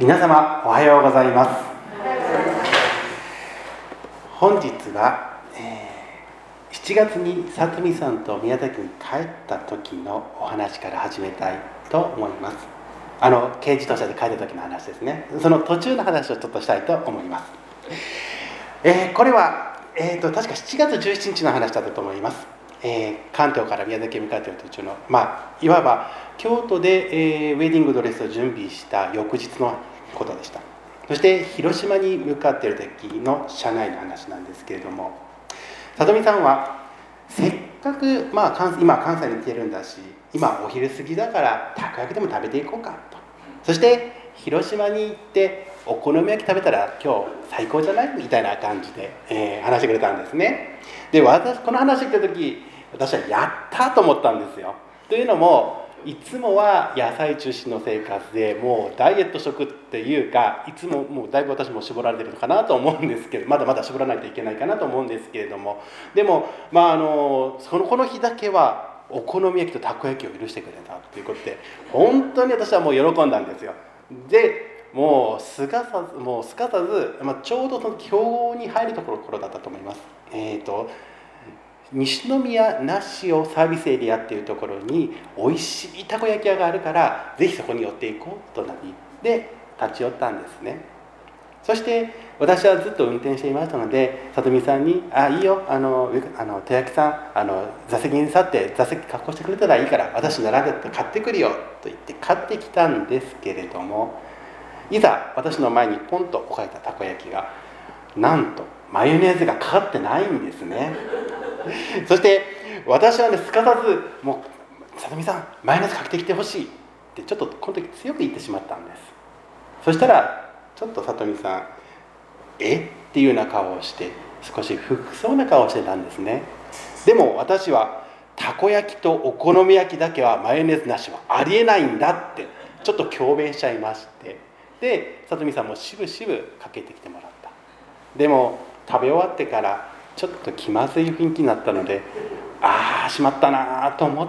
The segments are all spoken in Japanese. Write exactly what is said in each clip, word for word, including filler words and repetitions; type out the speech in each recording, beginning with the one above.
皆様おはようございます。本日は、えー、しちがつに里見さんと宮崎に帰った時のお話から始めたいと思います。あの軽自動車で帰った時の話ですね。その途中の話をちょっとしたいと思います。えー、これは、えー、と確かしちがつじゅうしちにちの話だったと思います。えー、関東から宮崎へ向かっている途中の、まあ、いわば京都で、えー、ウェディングドレスを準備した翌日のことでした。そして広島に向かっている時の車内の話なんですけれども、里見さんはせっかく、まあ、関今関西に来てるんだし、今お昼過ぎだからたこ焼きでも食べていこうかと。そして広島に行ってお好み焼き食べたら今日最高じゃないみたいな感じで、えー、話してくれたんですね。で、私この話聞いた時、私はやったと思ったんですよ。というのも、いつもは野菜中心の生活でもうダイエット食っていうか、いつももうだいぶ私も絞られてるのかなと思うんですけど、まだまだ絞らないといけないかなと思うんですけれども、でも、まあ、あのそのこの日だけはお好み焼きとたこ焼きを許してくれたということで、本当に私はもう喜んだんですよ。でもうすかさずもうすかさず、まあ、ちょうどその競合に入るところ頃だったと思います。えーと西宮那須をサービスエリアっていうところに美味しいたこ焼き屋があるからぜひそこに寄っていこうとなりで立ち寄ったんですね。そして私はずっと運転していましたので、里見さんに「あいいよ、あのあの手焼きさんあの座席に立って座席確保してくれたらいいから私並んで買ってくるよ」と言って買ってきたんですけれども、いざ私の前にポンと置かれたたこ焼きがなんとマヨネーズがかかってないんですね。そして私はね、すかさず「もう里見さんマヨネーズかけてきてほしい」ってちょっとこの時強く言ってしまったんです。そしたらちょっと里見さん「え？」っていうような顔をして少し不服そうな顔をしてたんですね。でも私はたこ焼きとお好み焼きだけはマヨネーズなしはありえないんだってちょっと強弁しちゃいまして、で里見さんもしぶしぶかけてきてもらった。でも食べ終わってからちょっと気まずい雰囲気になったので、ああしまったなと思って、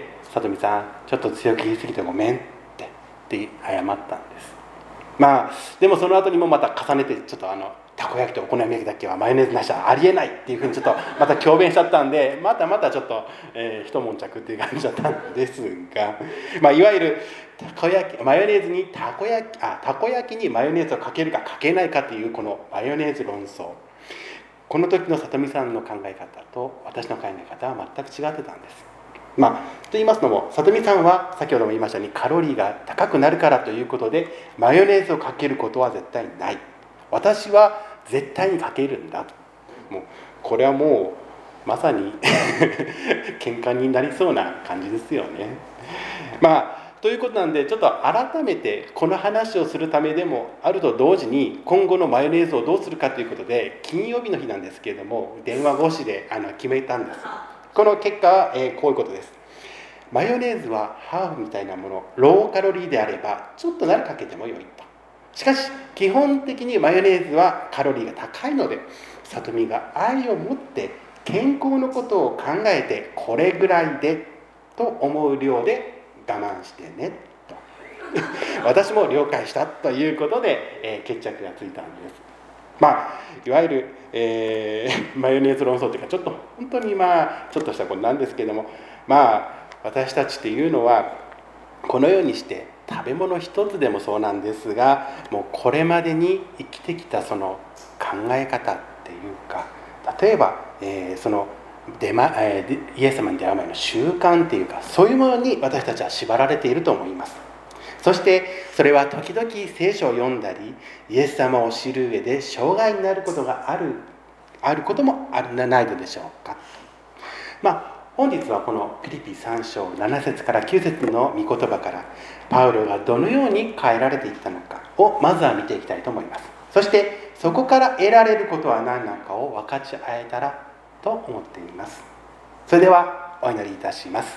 里見さんちょっと強く言い過ぎてごめんってって謝ったんです。まあでもその後にもまた重ねてちょっとあのたこ焼きとお好み焼きだけはマヨネーズなしはありえないっていうふうにちょっとまた強弁しちゃったんで、またまたちょっと、えー、一悶着っていう感じだったんですが、まあ、いわゆるたこ焼きマヨネーズにたこ焼きあたこ焼きにマヨネーズをかけるかかけないかというこのマヨネーズ論争、この時の里見さんの考え方と私の考え方は全く違ってたんです。まあ、と言いますのも、里見さんは先ほども言いましたようにカロリーが高くなるからということでマヨネーズをかけることは絶対にない。私は絶対にかけるんだと。もうこれはもうまさに喧嘩になりそうな感じですよね。まあということなんで、ちょっと改めてこの話をするためでもあると同時に、今後のマヨネーズをどうするかということで金曜日の日なんですけれども電話越しであの決めたんです。この結果は、えー、こういうことです。マヨネーズはハーフみたいなもの、ローカロリーであればちょっとならかけてもよいと。しかし基本的にマヨネーズはカロリーが高いので、里見が愛を持って健康のことを考えてこれぐらいでと思う量で我慢してねと私も了解したということで、えー、決着がついたんです。まあいわゆる、えー、マヨネーズ論争というか、ちょっと本当にまあちょっとしたことなんですけども、まあ私たちっていうのはこのようにして食べ物一つでもそうなんですが、もうこれまでに生きてきたその考え方っていうか、例えば、えー、その出まえー、イエス様に出会う前の習慣っていうか、そういうものに私たちは縛られていると思います。そしてそれは時々聖書を読んだりイエス様を知る上で障害になることがあるあることもあるないのでしょうか。まあ本日はこのピリピさん章なな節からきゅう節の御言葉からパウロがどのように変えられていったのかをまずは見ていきたいと思います。そしてそこから得られることは何なのかを分かち合えたらと思っています。それではお祈りいたします。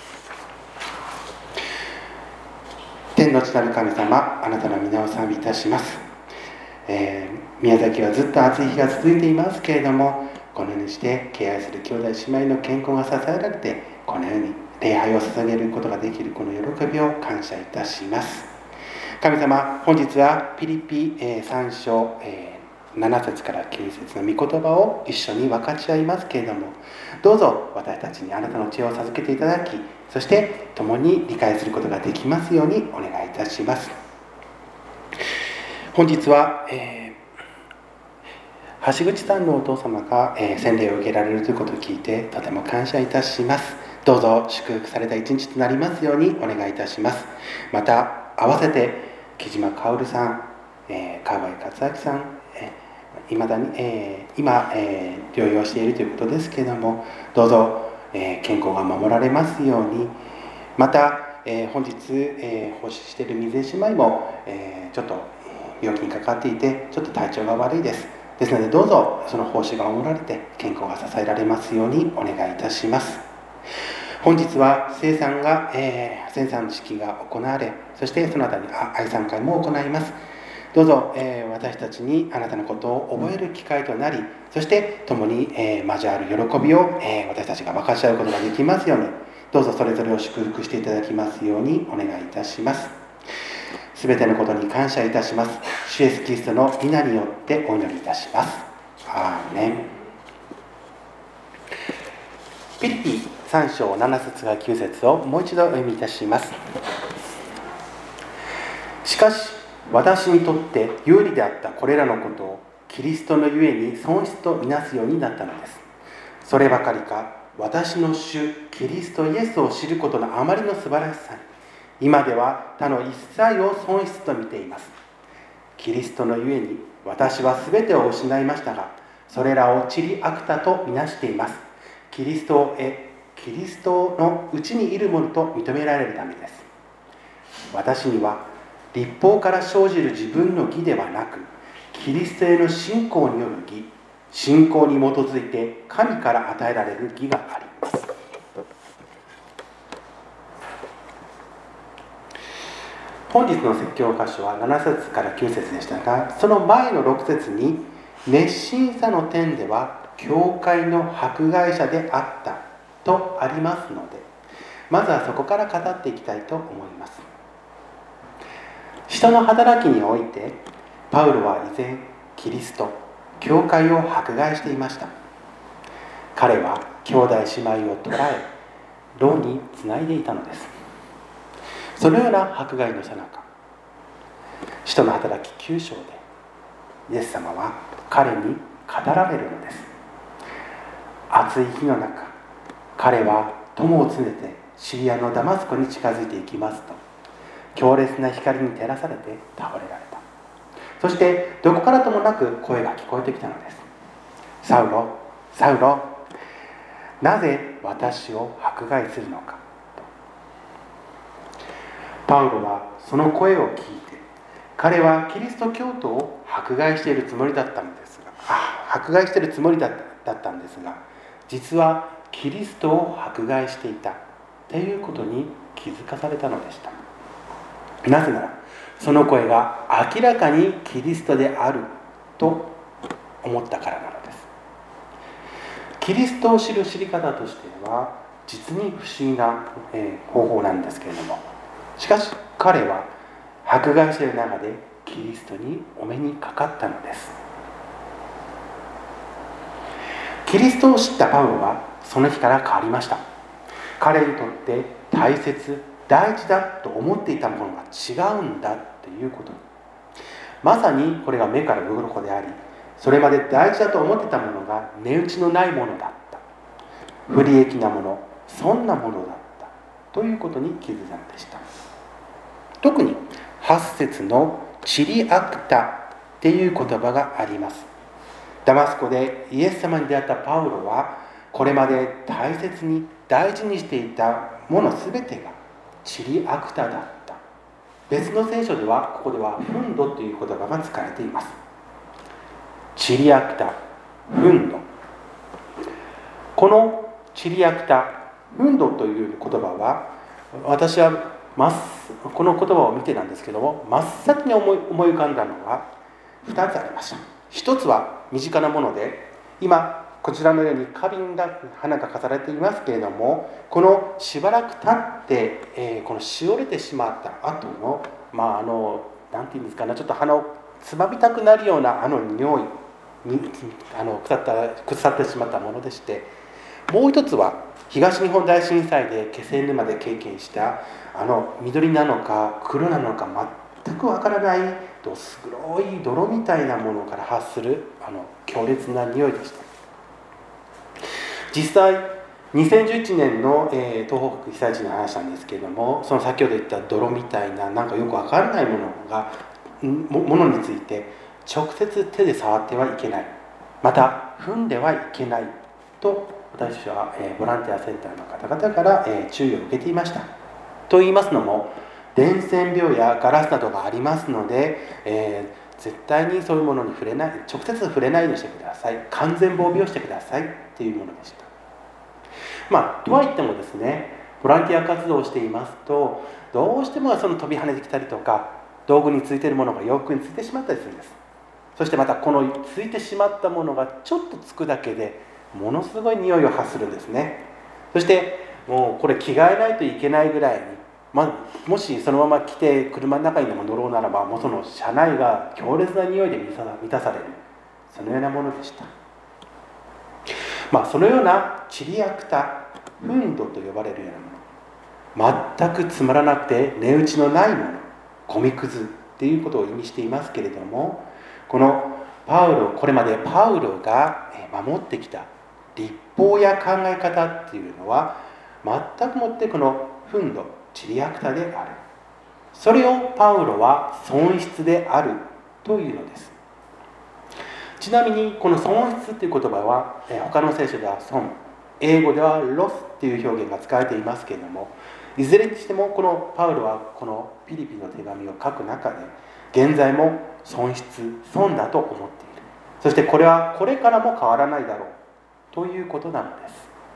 天の地なる神様、あなたの皆を賛美いたします。えー、宮崎はずっと暑い日が続いていますけれども、このようにして敬愛する兄弟姉妹の健康が支えられて、このように礼拝を捧げることができるこの喜びを感謝いたします。 神様、本日はピリピさん章なな節からきゅう節の御言葉を一緒に分かち合いますけれども、どうぞ私たちにあなたの知恵を授けていただき、そして共に理解することができますようにお願いいたします。本日は、えー、橋口さんのお父様が、えー、洗礼を受けられるということを聞いてとても感謝いたします。どうぞ祝福された一日となりますようにお願いいたします。また合わせて木島薫さん、えー、川合克明さん、えー、未だに、えー、今、えー、療養しているということですけれども、どうぞ、えー、健康が守られますように。また、えー、本日、えー、奉仕している水江姉妹も、えー、ちょっと病気にかかっていてちょっと体調が悪いです。ですのでどうぞその奉仕が守られて健康が支えられますようにお願いいたします。本日は生産が、えー、生産の式が行われ、そしてその後に愛産会も行います。どうぞ、えー、私たちにあなたのことを覚える機会となり、そして共に、えー、交わる喜びを、えー、私たちが分かち合うことができますように、どうぞそれぞれを祝福していただきますようにお願いいたします。すべてのことに感謝いたします。主イエスキリストの皆によってお祈りいたします。アーメン。ピリピさん章なな節からきゅう節をもう一度お読みいたします。しかし私にとって有利であったこれらのことをキリストのゆえに損失とみなすようになったのです。そればかりか、私の主キリストイエスを知ることのあまりの素晴らしさに、今では他の一切を損失と見ています。キリストのゆえに私はすべてを失いましたが、それらを塵悪多とみなしています。キリストを得、キリストのうちにいるものと認められるためです。私には律法から生じる自分の義ではなく、キリストへの信仰による義、信仰に基づいて神から与えられる義があります。本日の説教箇所はなな節からきゅう節でしたが、その前のろく節に熱心さの点では教会の迫害者であったとありますので、まずはそこから語っていきたいと思います。使徒の働きにおいてパウロは依然キリスト、教会を迫害していました。彼は兄弟姉妹を捕らえ牢につないでいたのです。そのような迫害のさなか、使徒の働ききゅう章でイエス様は彼に語られるのです。暑い日の中、彼は友を連れてシリアのダマスコに近づいていきますと、強烈な光に照らされて倒れられた。そしてどこからともなく声が聞こえてきたのです。サウロ、サウロ、なぜ私を迫害するのかと。パウロはその声を聞いて、彼はキリスト教徒を迫害しているつもりだったのですが、あ、迫害しているつもりだった、だったんですが、実はキリストを迫害していたということに気づかされたのでした。なぜならその声が明らかにキリストであると思ったからなのです。キリストを知る知り方としては実に不思議な、えー、方法なんですけれども、しかし彼は迫害している中でキリストにお目にかかったのです。キリストを知ったパウロはその日から変わりました。彼にとって大切、大事だと思っていたものが違うんだということに、まさにこれが目から鱗であり、それまで大事だと思っていたものが値打ちのないものだった、不利益なもの、そんなものだったということに気づいたのでした。特にはち節のチリアクタっていう言葉があります。ダマスコでイエス様に出会ったパウロは、これまで大切に大事にしていたものすべてがチリアクタだった。別の聖書ではここではフンドという言葉が使われています。チリアクタ、フンド。このチリアクタ、フンドという言葉は、私はこの言葉を見てなんですけども、真っ先に思い、思い浮かんだのはふたつありました。一つは身近なもので、今こちらのように花瓶が花が飾られていますけれども、このしばらく経って、えー、このしおれてしまった後のまああのなんていうんですかね、ちょっと鼻をつまみたくなるようなあの匂いにあの腐った腐ってしまったものでして、もう一つは東日本大震災で気仙沼で経験したあの緑なのか黒なのか全くわからないどす黒い泥みたいなものから発するあの強烈な匂いでした。実際にせんじゅういちねんの、えー、東北被災地の話なんですけれども、その先ほど言った泥みたいななんかよくわからないものがも, ものについて直接手で触ってはいけない、また踏んではいけないと私たちは、えー、ボランティアセンターの方々から、えー、注意を受けていました。と言いますのも、伝染病やガラスなどがありますので、えー、絶対にそういうものに触れない、直接触れないようにしてください、完全防備をしてくださいというものでした。まあとは言ってもですね、ボランティア活動をしていますと、どうしてもその飛び跳ねてきたりとか、道具についているものが洋服についてしまったりするんです。そしてまたこのついてしまったものがちょっとつくだけでものすごい匂いを発するんですね。そしてもうこれ着替えないといけないぐらいに、まあ、もしそのまま着て車の中にでも乗ろうならば、もうその車内が強烈な匂いで満たされる、そのようなものでした。まあそのようなチリアクタ、フンドと呼ばれるようなもの、全くつまらなくて値打ちのないもの、米くずっていうことを意味していますけれども、このパウロこれまでパウロが守ってきた律法や考え方っていうのは全くもってこのフンド、チリアクタである。それをパウロは損失であるというのです。ちなみにこの損失という言葉は他の聖書では損、英語ではロスっていう表現が使われていますけれども、いずれにしてもこのパウロはこのピリピの手紙を書く中で現在も損失、損だと思っている。そしてこれはこれからも変わらないだろうということなのです。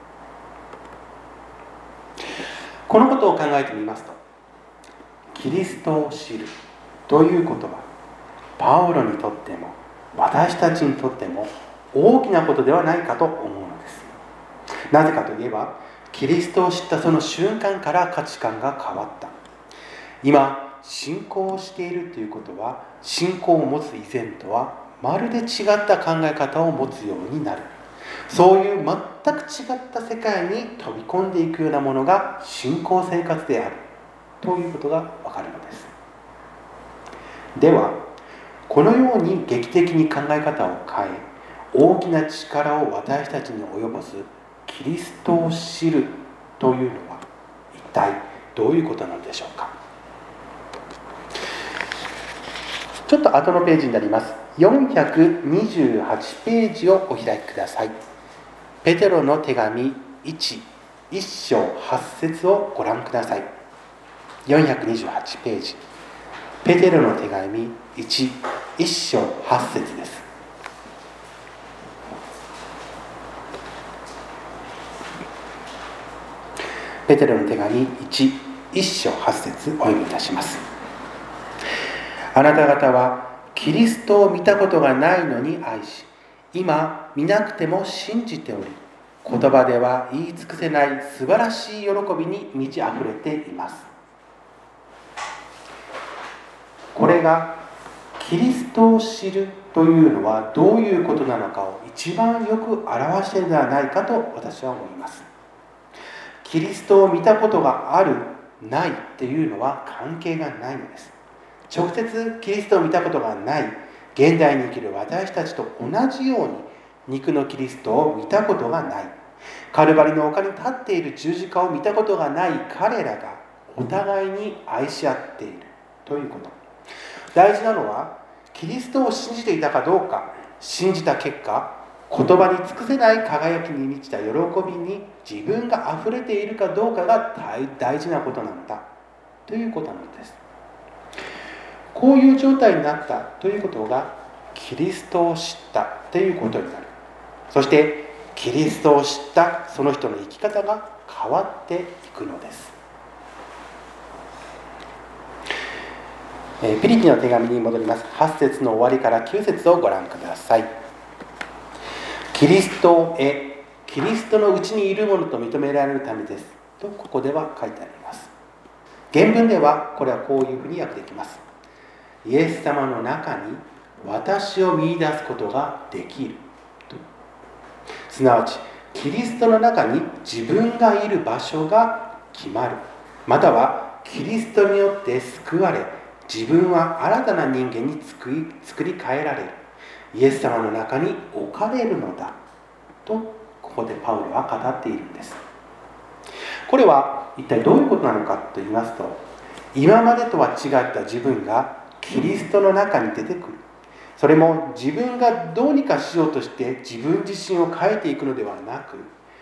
このことを考えてみますと、キリストを知るということはパウロにとっても私たちにとっても大きなことではないかと思うのです。なぜかといえば、キリストを知ったその瞬間から価値観が変わった。今信仰をしているということは、信仰を持つ以前とはまるで違った考え方を持つようになる。そういう全く違った世界に飛び込んでいくようなものが信仰生活であるということがわかるのです。ではこのように劇的に考え方を変え、大きな力を私たちに及ぼすキリストを知るというのは一体どういうことなのでしょうか。ちょっと後のページになります。よんひゃくにじゅうはちページをお開きください。ペテロの手紙いち、いっ章はち節をご覧ください。よんひゃくにじゅうはちページ、ペテロの手紙いち、いっ章はち節です。ペテロの手紙いち、いっ章はち節お読みいたします。あなた方はキリストを見たことがないのに愛し、今見なくても信じており、言葉では言い尽くせない素晴らしい喜びに満ち溢れています。これがキリストを知るというのはどういうことなのかを一番よく表しているのではないかと私は思います。キリストを見たことがある、ないっていうのは関係がないのです。直接キリストを見たことがない現代に生きる私たちと同じように肉のキリストを見たことがない、カルバリの丘に立っている十字架を見たことがない彼らがお互いに愛し合っているということ。大事なのはキリストを信じていたかどうか、信じた結果言葉に尽くせない輝きに満ちた喜びに自分があふれているかどうかが大事なことなのだということなのです。こういう状態になったということがキリストを知ったということになる。そしてキリストを知ったその人の生き方が変わっていくのです。ピリピの手紙に戻ります。はち節の終わりからきゅう節をご覧ください。キリストへ、キリストのうちにいるものと認められるためですとここでは書いてあります。 原文ではこれはこういうふうに訳できます。イエス様の中に私を見出すことができると。すなわちキリストの中に自分がいる場所が決まる、またはキリストによって救われ、自分は新たな人間に作り、作り変えられる、イエス様の中に置かれるのだと、ここでパウロは語っているんです。これは一体どういうことなのかと言いますと、今までとは違った自分がキリストの中に出てくる。それも自分がどうにかしようとして自分自身を変えていくのではなく、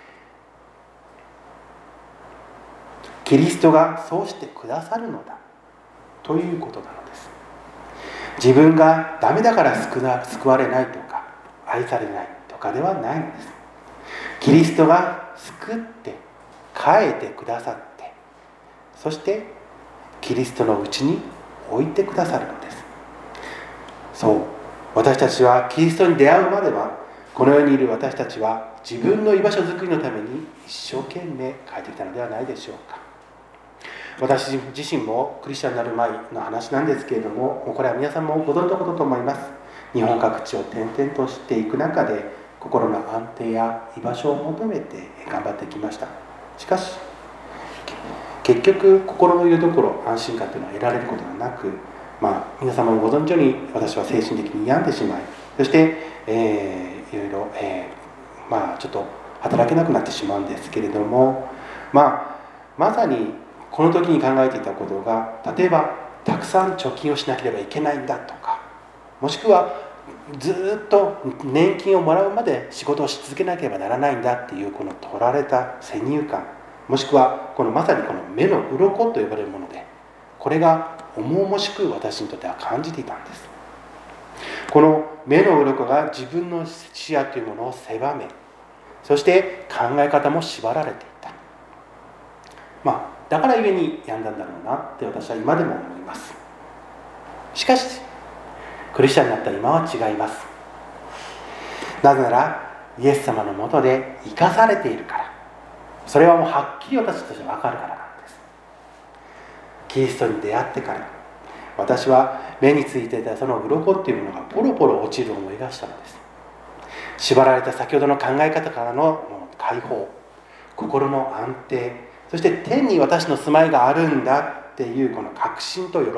キリストがそうしてくださるのだということなのです。自分がダメだから救わ、救われないとか愛されないとかではないのです。キリストが救って変えてくださって、そしてキリストのうちに置いてくださるのです。そう、私たちはキリストに出会うまでは、この世にいる私たちは自分の居場所づくりのために一生懸命変えてきたのではないでしょうか。私自身もクリスチャンになる前の話なんですけれども、これは皆さんもご存知のことと思います。日本各地を転々としていく中で、心の安定や居場所を求めて頑張ってきました。しかし結局心の拠り所、安心感というのは得られることがなく、まあ、皆様もご存知のように私は精神的に病んでしまい、そして、えー、いろいろ、えー、まあちょっと働けなくなってしまうんですけれども、まあまさにこの時に考えていたことが、例えばたくさん貯金をしなければいけないんだとか、もしくはずっと年金をもらうまで仕事をし続けなければならないんだっていう、この取られた先入観、もしくはこのまさにこの目の鱗と呼ばれるもので、これが重々しく私にとっては感じていたんです。この目の鱗が自分の視野というものを狭め、そして考え方も縛られていた。まあだからゆえに病んだんだろうなって私は今でも思います。しかしクリスチャンになった今は違います。なぜならイエス様のもとで生かされているから。それはもうはっきり私として分かるからなんです。キリストに出会ってから、私は目についていたその鱗っていうものがポロポロ落ちる思いがしたのです。縛られた先ほどの考え方からの解放、心の安定、そして天に私の住まいがあるんだっていうこの確信と喜び、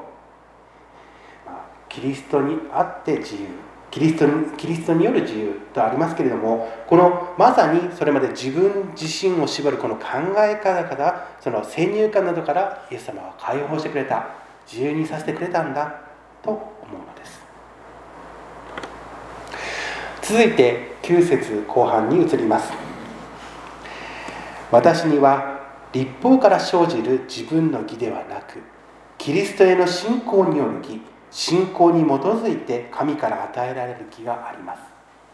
キリストにあって自由、キリストに、キリストによる自由とありますけれども、このまさにそれまで自分自身を縛るこの考え方から、その先入観などからイエス様は解放してくれた、自由にさせてくれたんだと思うのです。続いてきゅう節後半に移ります。私には律法から生じる自分の義ではなく、キリストへの信仰による義、信仰に基づいて神から与えられる義があります。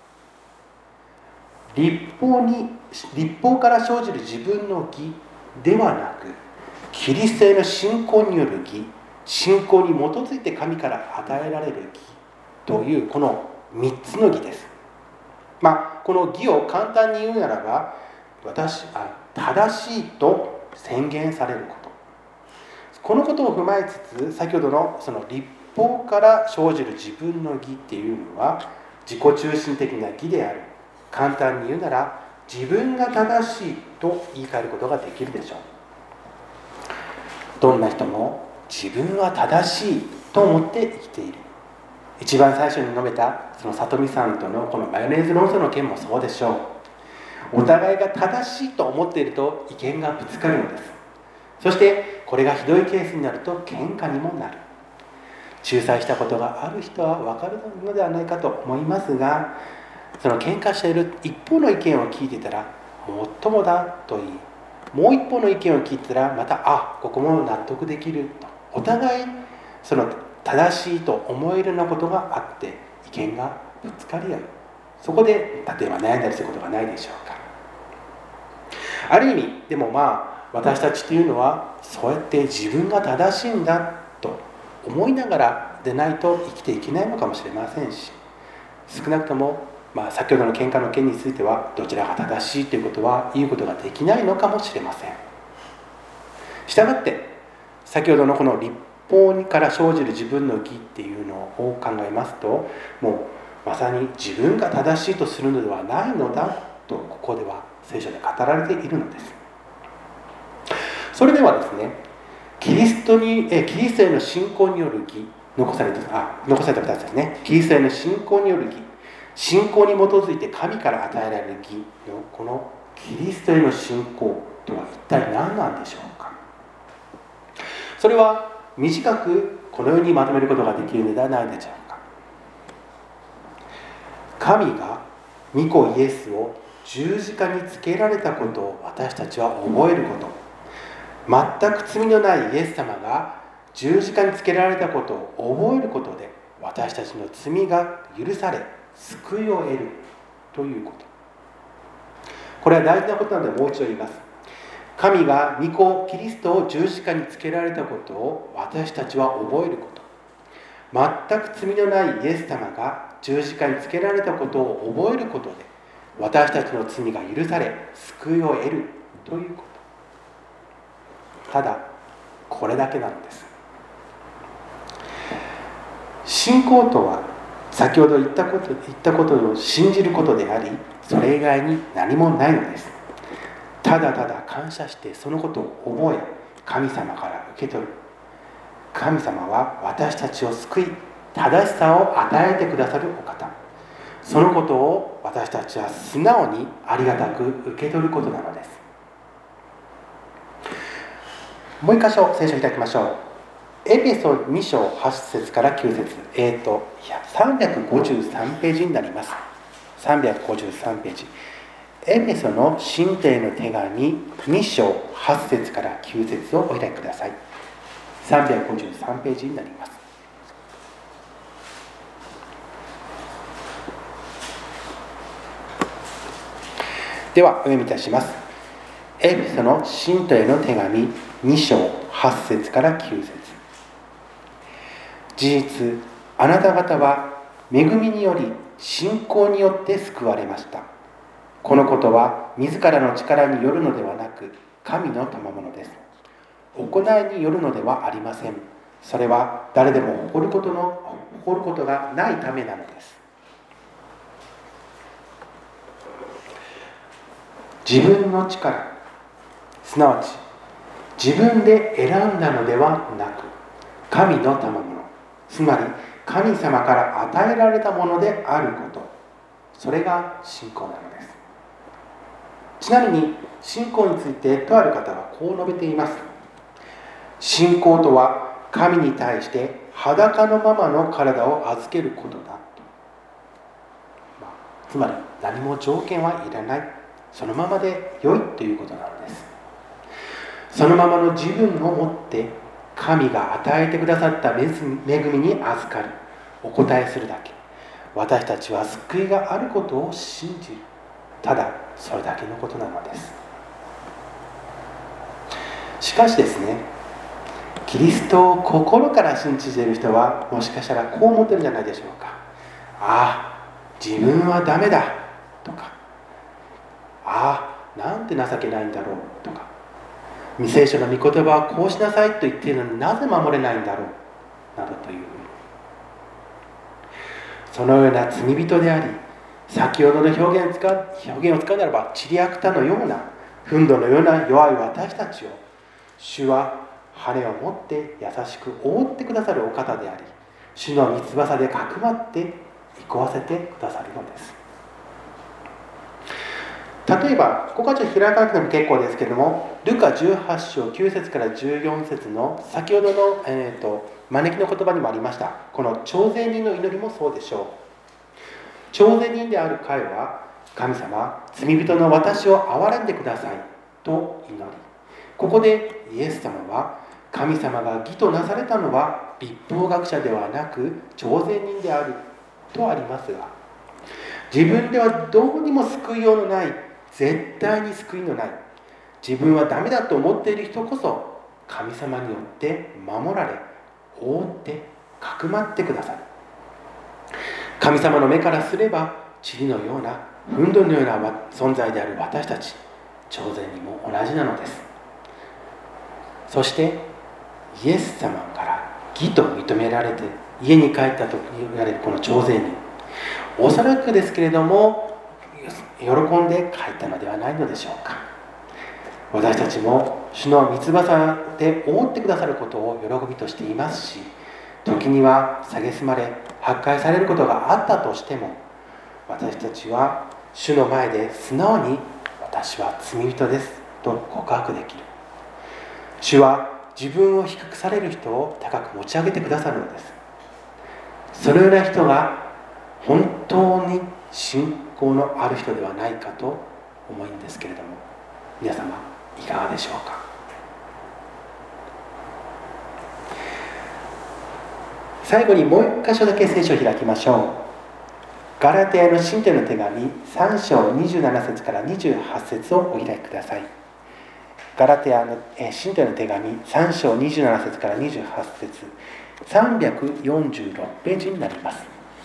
律法に、律法から生じる自分の義ではなく、キリストへの信仰による義、信仰に基づいて神から与えられる義というこのみっつの義です。まあこの義を簡単に言うならば、私あ正しいと宣言されること、このことを踏まえつつ、先ほどのその律法から生じる自分の義っていうのは自己中心的な義である。簡単に言うなら自分が正しいと言い換えることができるでしょう。どんな人も自分は正しいと思って生きている。一番最初に述べたその里見さんとのこのマヨネーズ論争の件もそうでしょう。お互いが正しいと思っていると意見がぶつかるのです。そしてこれがひどいケースになると喧嘩にもなる。仲裁したことがある人は分かるのではないかと思いますが、その喧嘩している一方の意見を聞いていたらもっともだと言い、もう一方の意見を聞いていたらまたあここも納得できると、お互いその正しいと思えるようなことがあって意見がぶつかり合う。そこで例えば悩んだりすることがないでしょうか。ある意味でもまあ私たちというのはそうやって自分が正しいんだと思いながらでないと生きていけないのかもしれませんし、少なくともまあ先ほどの喧嘩の件についてはどちらが正しいということは言うことができないのかもしれません。したがって先ほどのこの立法から生じる自分の義っていうのを考えますと、もうまさに自分が正しいとするのではないのだとここでは聖書で語られているのです。それではですね、キリストにえキリストへの信仰による義、残されたあ残されたふたつですね。キリストへの信仰による義、信仰に基づいて神から与えられる義のこのキリストへの信仰とは一体何なんでしょうか。それは短くこのようにまとめることができるのではないでしょうか。神が御子イエスを十字架につけられたことを私たちは覚えること、全く罪のないイエス様が十字架につけられたことを覚えることで、私たちの罪が許され救いを得るということ。これは大事なことなのでもう一度言います。神が御子キリストを十字架につけられたことを私たちは覚えること、全く罪のないイエス様が十字架につけられたことを覚えることで、私たちの罪が許され救いを得るということ。ただこれだけなのです。信仰とは先ほど言ったこと、言ったことを信じることであり、それ以外に何もないのです。ただただ感謝してそのことを覚え、神様から受け取る。神様は私たちを救い、正しさを与えてくださるお方。そのことを私たちは素直にありがたく受け取ることなのです。もう一箇所聖書をいただきましょう。エペソに章はち節からきゅう節、えーとさんびゃくごじゅうさんページになります。さんびゃくごじゅうさんページ、エペソの信徒への手紙に章はち節からきゅう節をお開きください。さんびゃくごじゅうさんページになります。ではお読みいたします。エペソの信徒への手紙に章はち節からきゅう節。事実、あなた方は恵みにより信仰によって救われました。このことは自らの力によるのではなく、神の賜物です。行いによるのではありません。それは誰でも誇ることの誇ることがないためなのです。自分の力、すなわち自分で選んだのではなく、神の賜物、つまり神様から与えられたものであること、それが信仰なのです。ちなみに信仰についてとある方はこう述べています。信仰とは神に対して裸のままの体を預けることだと、まあ、つまり何も条件はいらない、そのままで良いということなのです。そのままの自分を持って神が与えてくださった恵みに預かる、お答えするだけ。私たちは救いがあることを信じる、ただそれだけのことなのです。しかしですね、キリストを心から信じている人はもしかしたらこう思ってるんじゃないでしょうか。ああ、自分はダメだとか、ああ、なんて情けないんだろうとか、聖書の御言葉はこうしなさいと言っているのになぜ守れないんだろうなどという、そのような罪人であり、先ほどの表現を使う、表現を使うならばチリアクタのような、憤怒のような弱い私たちを、主は羽を持って優しく覆ってくださるお方であり、主の御翼でかくまって憩わせてくださるのです。例えばここはちょっと開かなくても結構ですけれども、ルカじゅうはち章きゅう節からじゅうよん節の先ほどの、えーと、招きの言葉にもありました、この徴税人の祈りもそうでしょう。徴税人である彼は、神様、罪人の私を憐れんでくださいと祈り、ここでイエス様は、神様が義となされたのは律法学者ではなく徴税人であるとありますが、自分ではどうにも救いようのない、絶対に救いのない、自分はダメだと思っている人こそ、神様によって守られ、覆ってかくまってくださる。神様の目からすれば塵のような、憤怒のような存在である私たち、徴税にも同じなのです。そしてイエス様から義と認められて家に帰ったと言われるこの徴税人、おそらくですけれども喜んで帰ったのではないのでしょうか。私たちも主の御翼で覆ってくださることを喜びとしていますし、時には蔑まれ破壊されることがあったとしても、私たちは主の前で素直に私は罪人ですと告白できる。主は自分を低くされる人を高く持ち上げてくださるのです。そのような人が本当に信仰のある人ではないかと思うんですけれども、皆様いかがでしょうか。最後にもう一箇所だけ聖書を開きましょう。ガラテヤの信徒への手紙さん章にじゅうなな節からにじゅうはち節をお開きください。ガラテヤの信徒への手紙さん章にじゅうなな節からにじゅうはち節、さんびゃくよんじゅうろくページになります。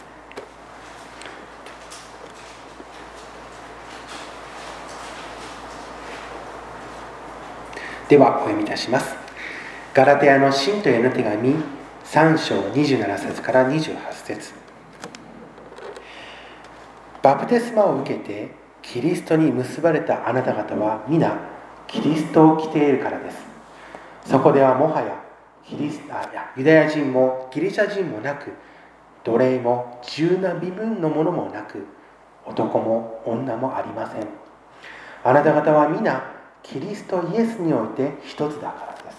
ではお読みいたします。ガラテヤの信徒への手紙さん章にじゅうなな節からにじゅうはち節。バプテスマを受けてキリストに結ばれたあなた方は皆キリストを着ているからです。そこではもはやキリスあいやユダヤ人もギリシャ人もなく、奴隷も自由な身分のものもなく、男も女もありません。あなた方は皆キリストイエスにおいて一つだからです。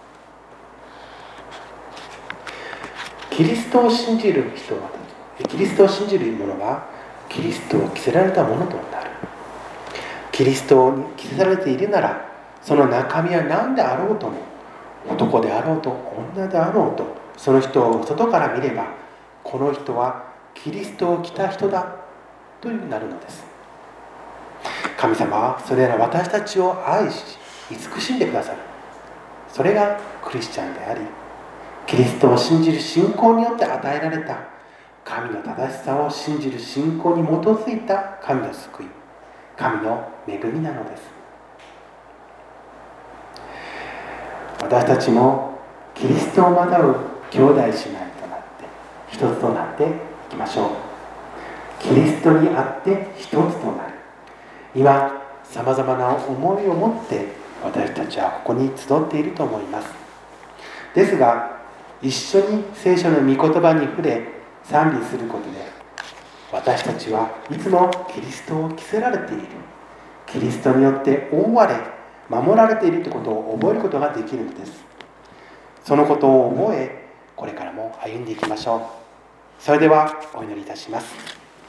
キリストを信じる人は、キリストを信じる者はキリストを着せられたものとなる。キリストに着せられているなら、その中身は何であろうとも、男であろうと女であろうと、その人を外から見れば、この人はキリストを着た人だというなるのです。神様はそれら私たちを愛し慈しんでくださる。それがクリスチャンであり、キリストを信じる信仰によって与えられた神の正しさを信じる信仰に基づいた神の救い、神の恵みなのです。私たちもキリストをまたう兄弟姉妹となって一つとなっていきましょう。キリストにあって一つとなる。今さまざまな思いを持って私たちはここに集っていると思います。ですが一緒に聖書の御言葉に触れ賛美することで、私たちはいつもキリストを着せられている、キリストによって覆われ守られているということを覚えることができるのです。そのことを覚え、これからも歩んでいきましょう。それではお祈りいたします。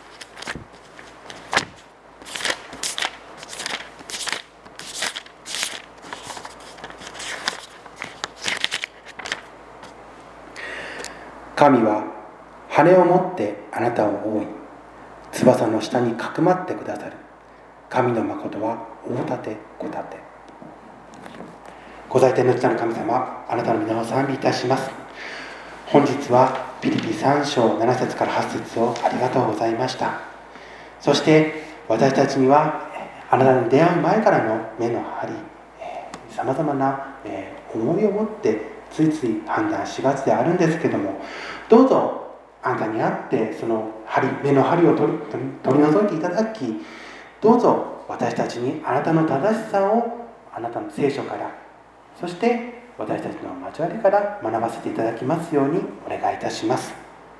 神は羽を持ってあなたを覆い、翼の下にかくまってくださる。神の誠は大立て小立て。ご在天の父なる神様、あなたの皆を賛美いたします。本日はピリピさん章なな節からはち節をありがとうございました。そして私たちにはあなたに出会う前からの目の針、さまざまな思いを持ってついつい判断しがちであるんですけども、どうぞあなたに会ってその針目の針を取り、取り除いていただき、どうぞ私たちにあなたの正しさをあなたの聖書から、そして私たちの交わりから学ばせていただきますようにお願いいたします。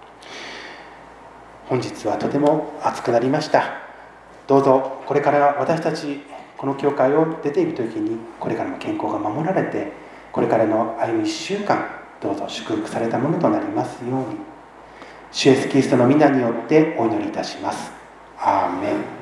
本日はとても暑くなりました。どうぞこれから私たちこの教会を出ている時に、これからも健康が守られて、これからの歩むいっしゅうかん、どうぞ祝福されたものとなりますように、主イエスキリストの皆によってお祈りいたします。アーメン。